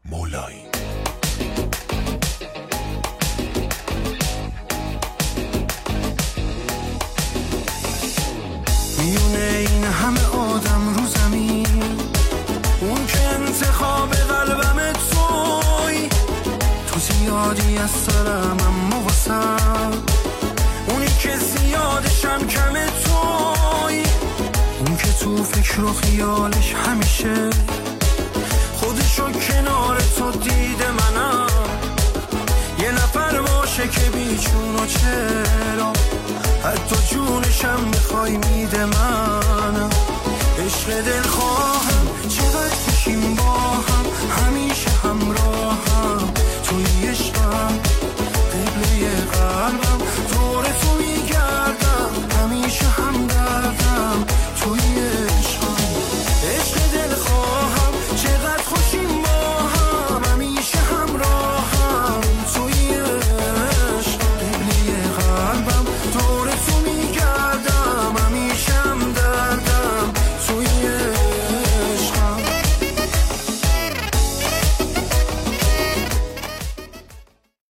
مولایی. میونه این همه آدم رو زمین، اون که انتخاب قلبم توی، تو زیادی از سرم اما واسم، اونی که زیادشم کم توی، اون که تو فکر و خیالش همیشه خودشو کنار تو دیده منم، یه نفر باشه که بیچون و چرا حتی جونشم بخوای میده منم، عشق دلخواهم